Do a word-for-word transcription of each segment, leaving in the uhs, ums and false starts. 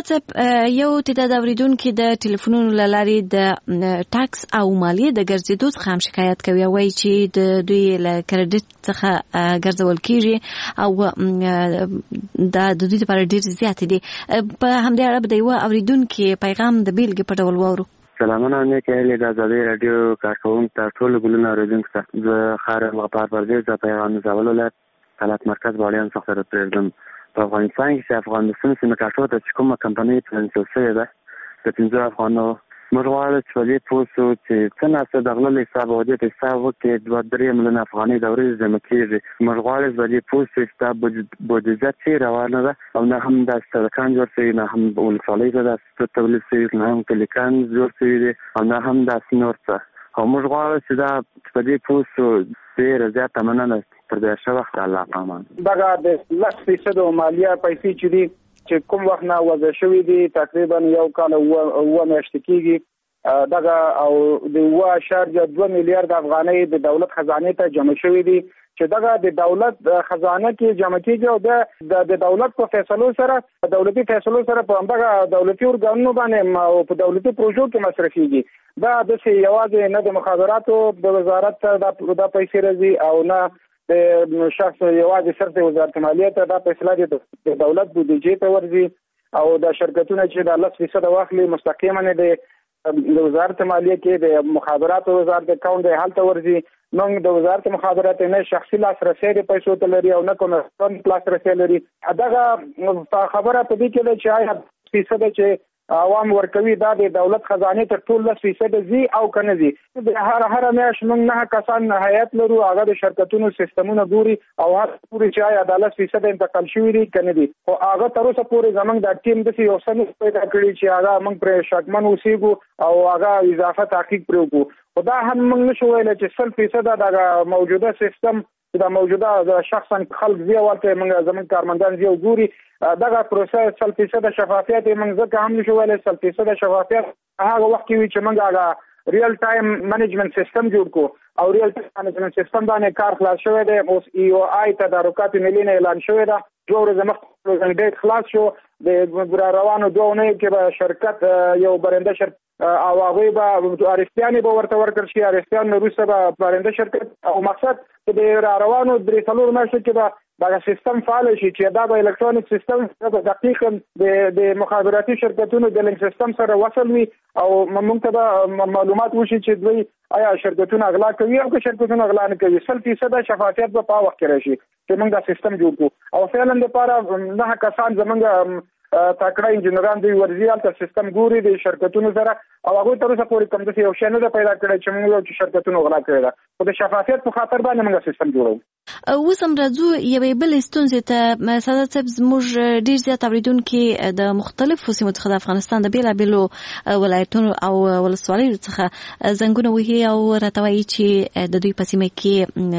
سادات صاحب یو تعداد اوریدونکو د ټلیفونونو له لارې د ټاکس او مالیې د ګرځېدو څخه هم شکایت کوي، وایي چې د دوی له کریډټ څخه ګرځول کیږي او دا د دوی لپاره ډېر زیات دي. په همدې اړه به د یو اوریدونکو پیغام د بیلګې په ډول واورو. سلامونه، مې کېلې د ازادي رادیو کارکونکو ته ټول ګلونه اوریدونکو ته زه خار مغفر پردیس د پیغام زول ولایت حالت مرکز بالیان څخه پرېږدم. په افغانستان کې چې افغانستان سیمه کاټو ته چې کومه کمپنۍ پرنسل شوې ده د پنځه افغانو موږ غواړو چې په دې پوه شو چې څه ناڅه د غله له حساب او دې حساب وکړي دوه درې میلیونه افغانۍ د ورځې جمع کېږي. موږ غواړو چې په دې پوه شو چې دا بودیجه چې روانه ده او نه هم داسې سړکان جوړ شوي، نه هم ولسوالۍ ته داسې تولید شوي، نه هم کلیکان جوړ شوي دي او نه هم داسې نور څه. او موږ غواړو چې دا په دې پوه شو ډېره زیاته مننه پر دې ښه وخت الله پامان. دغه د لس فیصد مالیه پیسې چې دي چې کوم وخت نه وضع شوي دي تقریبا یو کال اوه میاشتې کېږي، دغه او د اوه اعشاریه دوه میلیارد افغانۍ د دولت خزانې ته جمع شوي دي چې دغه د دولت خزانه کې جمع کېږي او د دولت په فیصلو سره دولتي فیصلو سره په همدغه دولتي ارګانونو باندې او په دولتي پروژو کې مصرفېږي. دا داسې یوازې نه د مخابراتو د وزارت ته دا پیسې راځي او نه د شخص یوازې صرف د وزارت مالیې ته دا فیصله د دولت بودیجې ته ورځي او د شرکتونه چې د لس فیصد واخلي مستقیما د وزارت مالیې کې د مخابراتو وزارت اکاونټ دی هلته ورځي. موږ د وزارت مخابرات نه شخصي لاسرسي د پیسو ته لري او نه کوم لاسرسي لري. دغه خبره په دې کې ده چې آیا فیصد چې عوام ورکوي دا د دولت خزانه ته ټول لس فیصد زی او کنه زی. د هر هر میاش موږ نه کسان نهایت لرو هغه د شرکتونو سیستمونه ګوري او هغه پوری چې آیا د لس فیصد انتقال شوی دی کنه دی او هغه تر اوسه پورې زمونږ د ټیم د یو سن پیدا کړی چې هغه موږ پر شکمن اوسېګو او هغه اضافه تحقیق پرېږو. خدا هم موږ نشو ویل چې سل فیصد د موجوده سیستم دا موجوده شخصا خلک زی ورته موږ زمونږ کارمندان زی ګوري دغه پروسه سل فیصد شفافیت موږ ځکه هم نشو ویل سل فیصد شفافیت هغه وخت کې چې موږ هغه ریل ټایم منیجمنت سیستم جوړ کو او ریل ټایم منیجمنت سیستم باندې کار خلاص شوی دی. اوس ای او آی تدارکات ملي نه اعلان شوی دی، دوه ورځې مخکې ډیټ خلاص شو د روانو دوه اونۍ کې به شرکت یو برنده شرکت او هغه به ارستیانې به ورته ورکړ شي، ارستیان وروسته به برنده شرکت او مقصد د روانو درې څلور میاشتو کې به دا سیستم فعال شي چې دا به الکترونیک سیستم دقیقاً د مخابراتي شرکتونو د لینک سیستم سره وصل وي او موږ ته به معلومات وشي چې دوی آیا شرکتونه اغلا کوي او که شرکتونه اغلا نه کوي. سل فیصد شفافیت به په وخت کې راشي چې موږ دا سیستم جوړ کړو او فعلا لپاره نه کسان زمونږ تکړه انجنیران دی ورځي الته سیستم ګوري د شرکتونو سره او هغه تر اوسه پورې کوم څه یو شی نه پیدا کړی چې موږ چې شرکتونو غلا کړی دا خو د شفافیت په خاطر باندې موږ سیستم جوړو. اوس هم راځو یوې بلې ستونزې ته. سادات صاحب زموږ ډېر زیات اوریدونکي د مختلفو سیمو څخه د افغانستان د بېلابېلو ولایتونو او ولسوالیو څخه زنګونه وهي او راته وایي چې د دوی په سیمه کې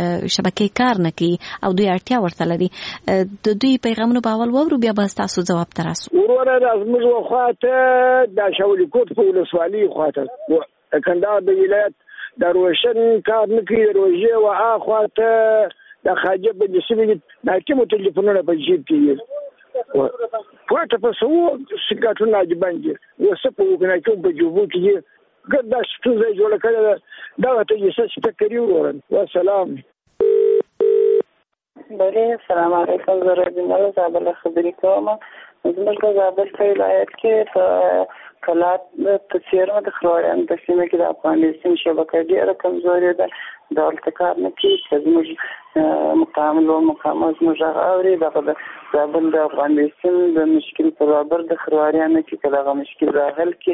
شبکې کار نه کوي او دوی اړتیا ورته لري. د دوی پیغامونه به اول واورو بیا به ستاسو ځواب ته راسو. وروره زموږ خواته د شاولیکوټ په ولسوالۍ خواته د کندهار د ولایت د روشن کار نه کوي، روژې و اخواته د خاجه په دسمه د حکیمو ټلیفونونه په جیب کې پورته په سو سکاتونه عجیبان دي وسه په وګنه کې په جوبو کې ګردا ستوزه جوړ کړل دا ته یې څه فکر ورن. والسلام بله السلام علیکم. زه راځم زابل خبرې کوم. زموږ په زابل ولایت کې په کلات په څیرمه د خرواران په سیمه کې د افغانستان شبکه ډیره کمزورې ده، دولت کار نه کوي. زموږ مقامل او مقامات زموږ اوري دغه د زابل د افغانستان د مشکل په برابر د خروارانو کې دغه مشکل راغل کې.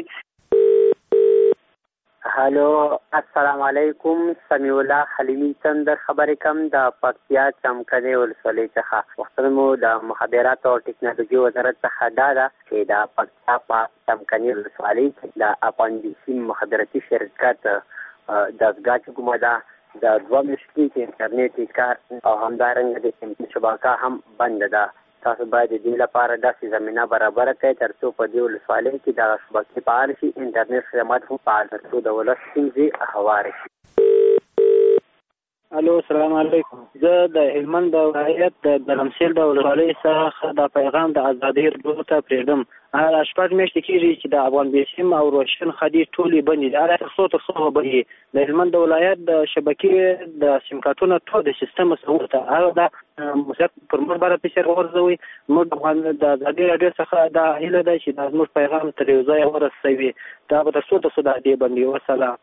هالو السلام علیکم. سمیع الله حلیمی تندر خبرې کوم د پکتیا چمکنه ولسوالۍ څخه. وختونه مو د مخابرات او ټکنالوژي وزارت څخه دا ده چې د پکتیا په چمکنه ولسوالۍ کې د اپاندیسي مخابراتي شرکت دستګاه چې کومه ده د دوه میاشتې کې انټرنیټي کار او همدارنګه د شبکه هم بند ده. تاسو باید د دې لپاره داسې زمینه برابر کړئ ترڅو په دې ولسوالۍ کې د شبکې فعال شي، انټرنیټ خدمات هم فعال ترڅو د ولس ستونزې هوارې شي. الو السلام علیکم. زه د هلمند ولایت د لمسیل د ولسوالۍ څخه د پیغام د ازادۍ رادیو ته پرېږدم. هغه شپږ میاشتې کېږي چې د افغان بیسیم او روشن خدي ټولې بندې دي. هغه څو تر څو بندې د هلمند ولایت د شبکې د سیم کارتونو ټول د سیستم مسؤل ته هغه د مسلک پر موږ باندې فشار ورزوي. موږ د ازادۍ رادیو څخه د هیله ده چې د موږ پیغام تر یو ځای ورسوي. دا به تر څو تر څو د دې بندې وسلام.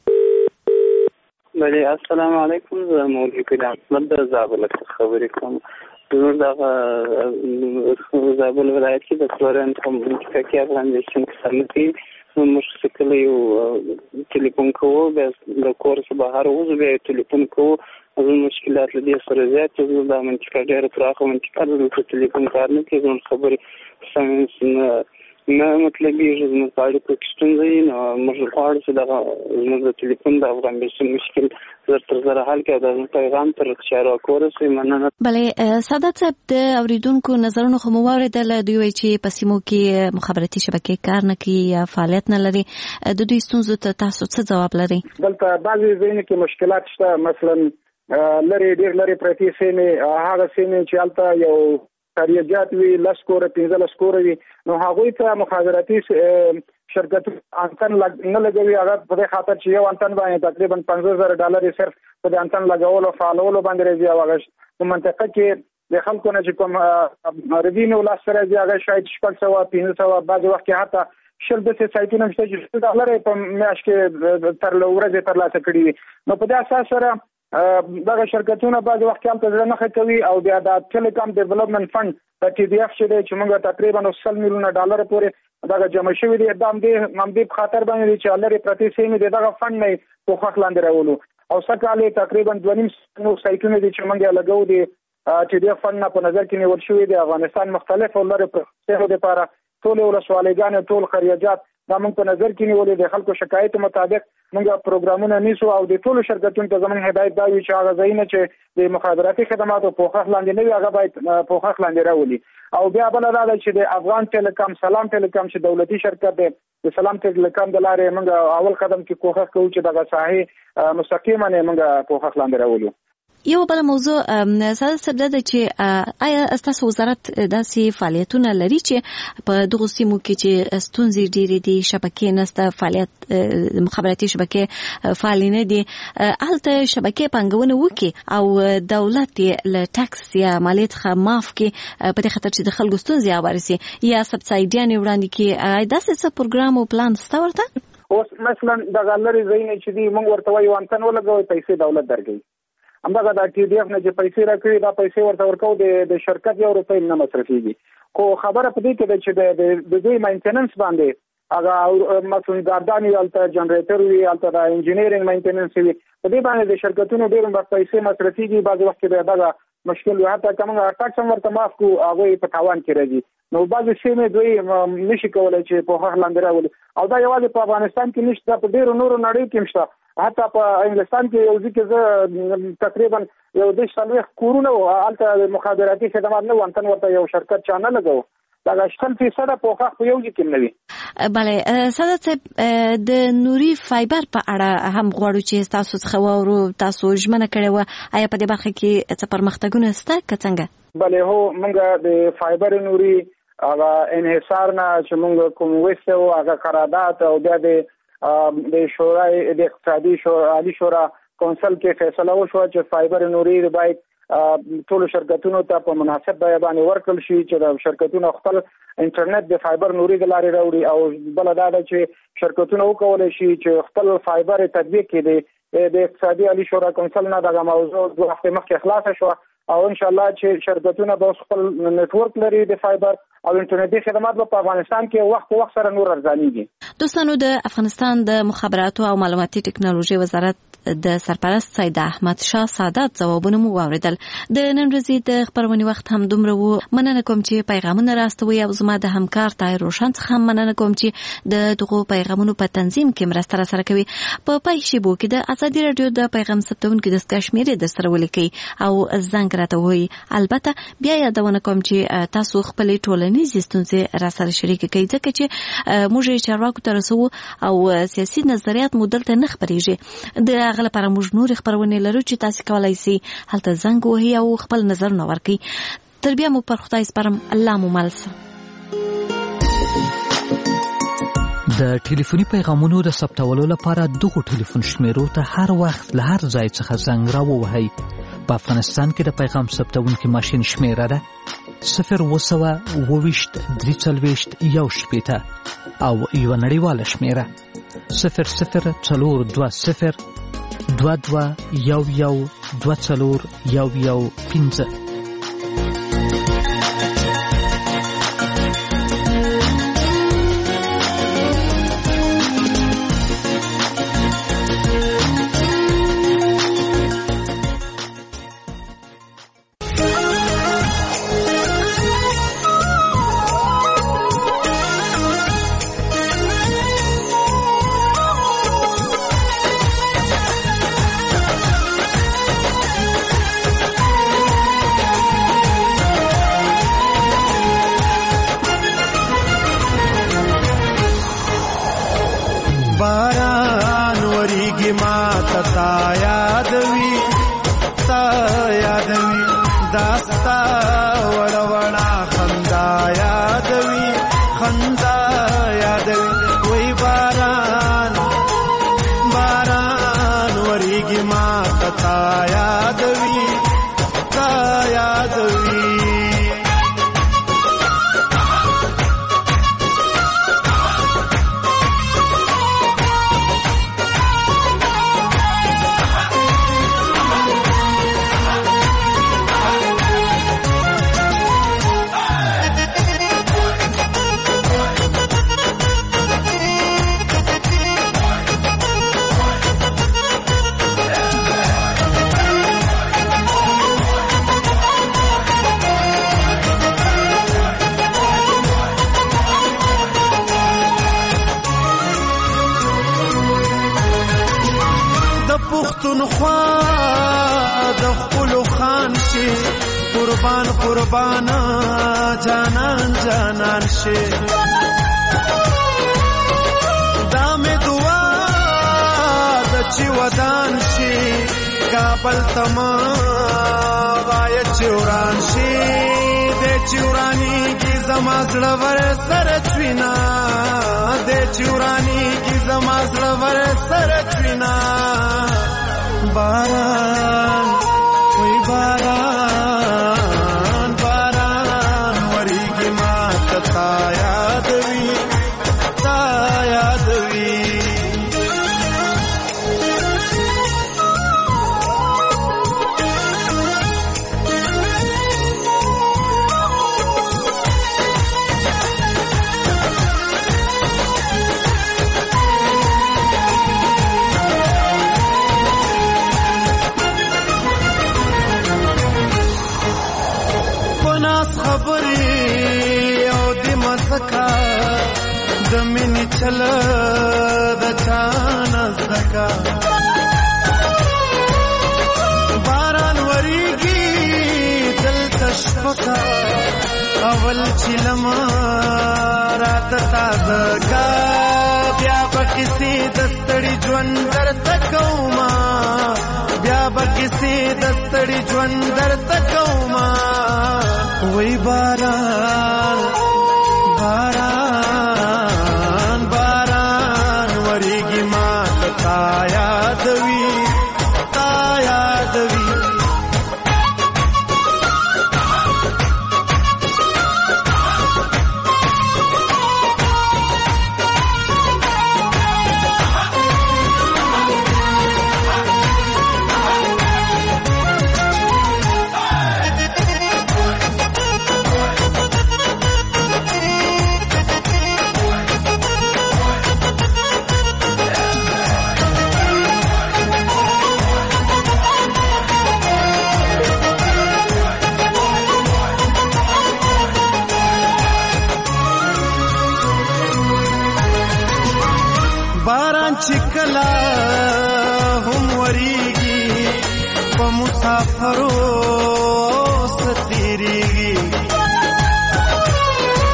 بله السلام علیکم. زه مولوي پیر احمد د زابل څخه خبرې کوم. زموږ دغه زابل ولایت کې د فلورنټ په منطقه کې افغان بیسیم کسانو کې موږ څه کله یو ټلیفون کوو، بیا د کور څخه بهر وځو، بیا ټلیفون کوو. زموږ مشکلات له دې سره زیات دي. دا منطقه ډېره پراخه منطقه ده. زموږ ټلیفون کار نه کوي. زموږ خبرې سمې نه مطلبېږي. زموږ په اړیکو کې ستونزه وي. نو موږ غواړو چې دغه زموږ د ټلیفون د افغان بیسیم مشکل زر تر زره حل کړي او د زموږ پیغام تر چارواکو ورسوي. مننه. بله سعادت صاحب، د اورېدونکو نظرونه خو مو واورېدل. دوی وایي چې په سیمو کې مخابراتي شبکې کار نه کوي یا فعالیت نه لري. د دوی ستونزو ته تاسو څه ځواب لرئ؟ دلته بعضې ځایونو کې مشکلات شته. مثلا لرې ډېر لرې پرتې سیمې، هغه سیمې چې هلته یو تاریجات وي، لس کوره پنځلس کوره وي، نو هغوی ته مخابراتي شرکتونه انتن نه لګوي. هغه په دې خاطر چې یو انتن باندې تقریبا پنځه زره ډالر صرف په دې انتن لګولو فعالولو باندې راځي. او هغه په منطقه کې د خلکو نه چې کوم ردینو لاس سره راځي هغه شاید شپږ سوه پنځه سوه بعضې وخت کې حتی شل داسې سایټونه شته چې شل ډالر یې په میاشت کې تر ورځې ترلاسه کړي وي. نو په دې اساس سره دغه شرکتونه بعضې وخت کې هلته زړه نه ښه کوي. او بیا د ټیلیکام ډیولپمنټ فنډ د ټي ډي اف چې دی چې موږ تقریبا سل میلیونه ډالر پورې دغه جمع شوي دي، دا همدې همدې په خاطر باندې دی چې لرې پرتې سیمې د دغه فنډ نه پوښښ لاندې راولو. او سږ کال یې تقریبا دوه نیم سایټونه دي چې موږ یې لګوو دي ټي ډي اف فنډ نه په نظر کې نیول شوي دي. افغانستان مختلفو لرې پرتې دپاره ټولې ولسوالۍ ټول خریجات دا موږ په نظر کې نیولې. د خلکو شکایت مطابق موږ پروګرامونه نیسو او د ټولو شرکتونو ته زموږ هدایت دا وي چې هغه ځایونه چې د مخابراتي خدماتو پوښښ لاندې نه وي هغه باید پوښښ لاندې راولي. او بیا بله دا ده چې د افغان ټیلیکام سلام ټیلیکام چې دولتي شرکت دی، د سلام ټیلیکام د لارې موږ اول قدم کې کوښښ کوو چې دغه ساحې مستقیما موږ پوښښ لاندې راولو. یو بل موضوع ساده سبده ده چې آیا ستاسو وزارت داسې فعالیتونه لري چې په دغو سیمو کې چې ستونزې ډېرې دي، شبکې نسته، فعالیت مخابراتي شبکې فعالې نه دي، هلته شبکې پانګونه وکړي او دولت یې له ټکس یا مالیې څخه معاف کړي په دې خاطر چې د خلکو ستونزې هوارې سي یا سبسایډیانې وړاندې کړي؟ داسې څه پروګرام او پلان شته ورته؟ اوس مثلا دغه لرې ځایونه چې دي موږ ورته وایو انتن ولګوئ، پیسې دولت درکوي. همدغه د ټي ډي اف نه چې پیسې راکوي دا پیسې ورته ورکوو د شرکت یو روپۍ نه مصرفېږي. خو خبره په دې کې ده چې د دوی مینټیننس باندې هغه مثلا ګاردان وي، هلته جنریټر وي، هلته د انجینیرینګ مینټیننس وي، په دې باندې د شرکتونو ډېر پیسې مصرفېږي. بعضې وخت کې بیا دغه مشکل وي، حتی که موږ ټکس هم ورته معاف کړو هغوی په تاوان کې راځي. نو بعضې سیمې دوی نشي کولی چې پوښښ لاندې راولي. او دا یوازې په افغانستان کې نشته، په ډېرو نورو نړۍ کې هم شته. حتی په انګلستان کې یو ځای کې زه تقریبا یو دېرش څلوېښت کورونه وو، هلته مخابراتي خدمات نه وو، انتن ورته یو شرکت چا نه لګوو. دغه شل فیصده پوښښ په یو ځای کې نه وي. بله سعادت صاحب، د نوري فایبر په اړه هم غواړو چې تاسو څخه واورو. تاسو ژمنه کړې وه، آیا په دې برخه کې څه پرمختګونه شته که څنګه؟ بله هو، موږ د فایبر نوري هغه انحصار نه چې موږ کوم ویسته وو هغه قرارداد او بیا د د شورای د اقتصادي شورا عالی شورا کونسل کې فیصله وشوه چې فایبر نوري باید ټول شرکتونو ته په مناسب بیه باندې ورکړل شي چې د شرکتونو خپل انټرنیټ د فایبر نوري د لارې راوړي. او بل دا ده چې شرکتونه وکولای شي چې خپل فایبر تطبیق کړي. د اقتصادي عالی شورا کونسل نه دغه موضوع دوه هفتې مخکې خلاصه شوه او ان شاء الله چې شرکتونه به خپل نتورک لري د فایبر او انټرنیټي خدمات په افغانستان کې وخت په وخت سره نور ارزانيږي. دوستانو، د افغانستان د مخابراتو او معلوماتي ټکنالوژي وزارت د سرپرست سید احمد شاه سعادت ځوابونه مو واوریدل. د نن ورځې د خبرونې وخت هم دومره وو. مننه کوم چې پیغامونه راستوي او زما د همکار طاهر روشن څخه هم مننه کوم چې د دغو پیغامونو په تنظیم کې مرسته راسره کوي. په پای شیبو کې د ازادي رادیو د پیغام ثبتونکو د کشمیري د سره ولیکي او زنګ راته وایي. البته بیا یادونه کوم چې تاسو خپل ټولنیز ټولنیز ستونزې را سره شریک کوي ځکه چې موږ یې چارواکو ته رسوو او سیاسي نظریات مو دلته نه خپرېږي. د هغه لپاره موږ نورې خپرونې لرو چې تاسو کولی سئ هلته زنګ ووهئ او خپل نظرونه ورکړئ. تر بیا مو پر خدای سپارم. الله مو مل شه. د ټلیفوني پیغامونو د ثبتولو لپاره دغو ټلیفون شمیرو ته هر وخت له هر ځای څخه زنګ راووهئ. په افغانستان کې د پیغام ثبتونکي ماشین شمیره ده صفر اوه سوه اوه ویشت درې څلوېښت یو شپېته او یوه نړیواله شمیره صفر صفر څلور دوه صفر دوه دوه یو یو دوه څلور یو یو پنځه. قربان قربان جانان جانان شي دا مې دعا د چې ودان شي کابل تما وای چوران شي د چورانی کی زما زړه ور سره چوینا د چورانی کی زما زړه ور سره چوینا باران وای باران باران وریږي ما تا یاد وی تا یاد وی زمینی چل د چان زکا باران وریږي دل تشفقا اول چلم رات تازه کا بیا بکسی دستړي ژوند درته کوما بیا بکسی دستړي ژوند درته کوما وای باران باران باران وریږي ما تا یاد وی تا یاد وی چکلا هم وریږي په مسافرو ستیریږي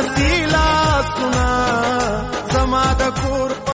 رسیل